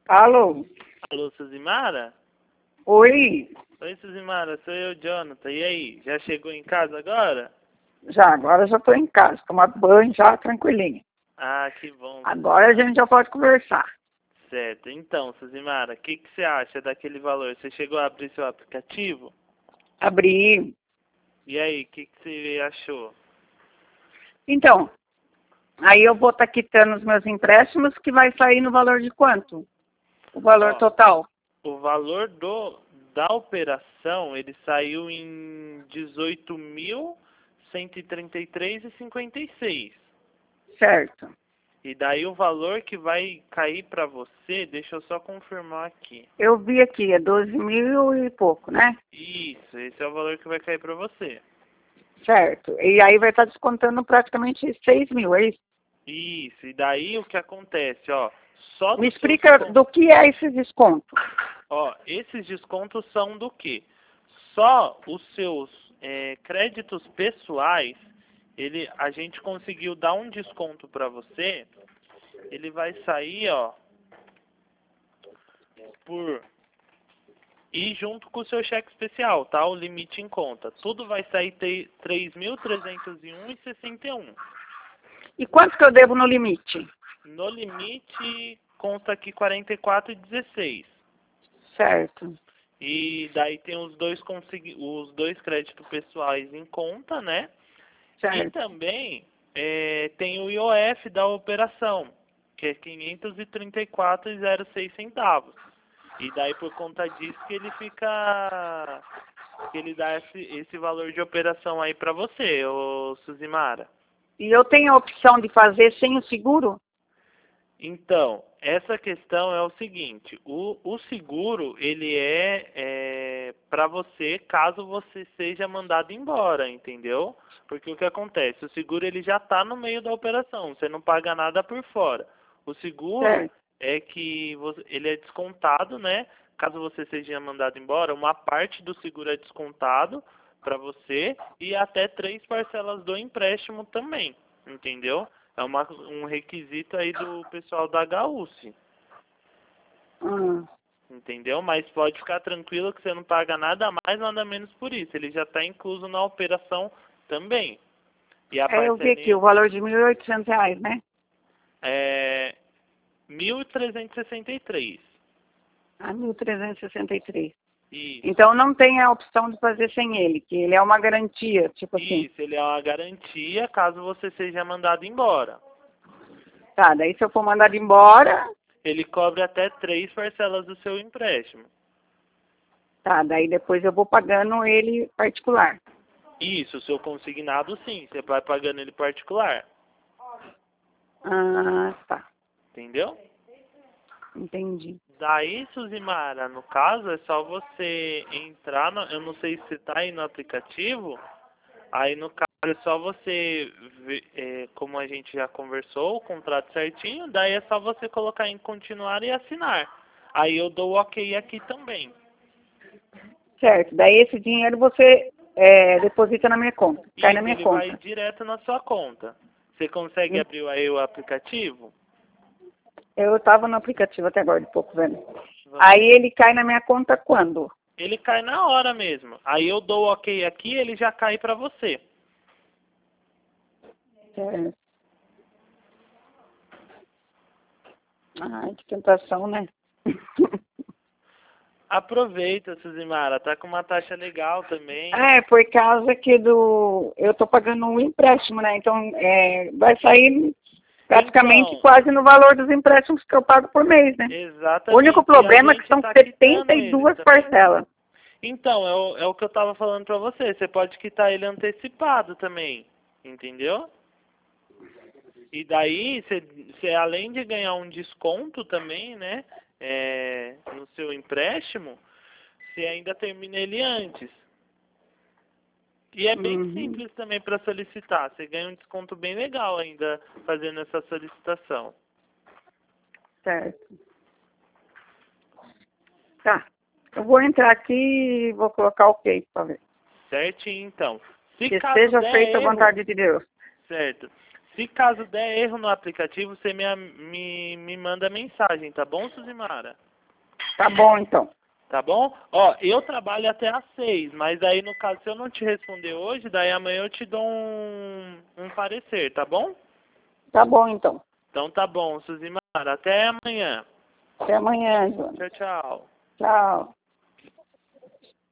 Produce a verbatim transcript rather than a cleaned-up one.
Alô? Alô, Suzimara? Oi? Oi, Suzimara, sou eu, Jonathan. E aí, já chegou em casa agora? Já, agora já estou em casa, tomado banho já, tranquilinho. Ah, que bom. Agora a gente já pode conversar. Certo. Então, Suzimara, o que, que você acha daquele valor? Você chegou a abrir seu aplicativo? Abri. E aí, o que, que você achou? Então, aí eu vou estar quitando os meus empréstimos, que vai sair no valor de quanto? O valor Ó, total. o valor do, da operação, ele saiu em dezoito mil cento e trinta e três reais e cinquenta e seis centavos. Certo. E daí o valor que vai cair para você, deixa eu só confirmar aqui. Eu vi aqui, é doze mil e pouco, né? Isso, esse é o valor que vai cair para você. Certo. E aí vai estar descontando praticamente seis mil, é isso? Isso, e daí o que acontece, ó, só Me do seu explica desconto. do que é esse desconto. Ó, esses descontos são do quê? Só os seus é, créditos pessoais, ele, a gente conseguiu dar um desconto para você, ele vai sair, ó, por... E junto com o seu cheque especial, tá? O limite em conta. Tudo vai sair três mil trezentos e um reais e sessenta e um centavos. E quanto que eu devo no limite? No limite, consta aqui quarenta e quatro reais e dezesseis centavos. Certo. E daí tem os dois, consegui- os dois créditos pessoais em conta, né? E Certo. também é, tem o I O F da operação, que é quinhentos e trinta e quatro reais e zero seis centavos. E daí por conta disso que ele fica... que ele dá esse, esse valor de operação aí pra você, ô Suzimara. E eu tenho a opção de fazer sem o seguro? Então, essa questão é o seguinte, o, o seguro, ele é, é para você caso você seja mandado embora, entendeu? Porque o que acontece, o seguro ele já está no meio da operação, você não paga nada por fora. O seguro Certo. é que você, ele é descontado, né? Caso você seja mandado embora, uma parte do seguro é descontado para você e até três parcelas do empréstimo também, entendeu? É uma, um requisito aí do pessoal da H U S I, Hum. entendeu? Mas pode ficar tranquilo que você não paga nada mais, nada menos por isso. Ele já está incluso na operação também. E a É, eu vi aqui parcelinha o valor de mil e oitocentos reais, né? é mil trezentos e sessenta e três. Ah, mil trezentos e sessenta e três. Isso. Então não tem a opção de fazer sem ele, que ele é uma garantia, tipo assim. Isso, ele é uma garantia caso você seja mandado embora. Tá, daí se eu for mandado embora, Ele cobre até três parcelas do seu empréstimo. tá, daí depois eu vou pagando ele particular. Isso, o seu consignado sim, você vai pagando ele particular. Ah, tá. Entendeu? Entendi. Daí, Suzimara, no caso, é só você entrar, no, eu não sei se você está aí no aplicativo, aí no caso é só você, ver, é, como a gente já conversou, o contrato certinho, daí é só você colocar em continuar e assinar. Aí eu dou o ok aqui também. Certo, daí esse dinheiro você é, deposita na minha conta, cai na Isso, minha ele vai conta. direto na sua conta. Você consegue Hum. abrir aí o aplicativo? Eu estava no aplicativo até agora, de pouco vendo. Vamos. Aí ele cai na minha conta quando? Ele cai na hora mesmo. Aí eu dou o ok aqui, ele já cai para você. É. Ai, que tentação, né? Aproveita, Suzimara, tá com uma taxa legal também. É, por causa que do... eu tô pagando um empréstimo, né? Então, é, vai sair praticamente Então, quase no valor dos empréstimos que eu pago por mês, né? exatamente. O único E a problema é que gente são tá quitando setenta e ele duas também. parcelas. Então, é o, é o que eu tava falando pra você. Você pode quitar ele antecipado também, entendeu? E daí, você, você além de ganhar um desconto também, né, é, no seu empréstimo, você ainda termina ele antes. E é bem Uhum. simples também para solicitar. Você ganha um desconto bem legal ainda fazendo essa solicitação. Certo. Tá. Eu vou entrar aqui e vou colocar ok para ver. Certinho, então. Se Que caso seja der feita a erro, vontade de Deus. certo. Se caso der erro no aplicativo, você me, me, me manda mensagem, tá bom, Suzimara? Tá bom, então. Tá bom? Ó, eu trabalho até às seis, mas aí no caso, se eu não te responder hoje, daí amanhã eu te dou um, um parecer, tá bom? Tá bom, então. Então tá bom, Suzimara. Até amanhã. Até amanhã, Joana. Tchau, tchau. Tchau.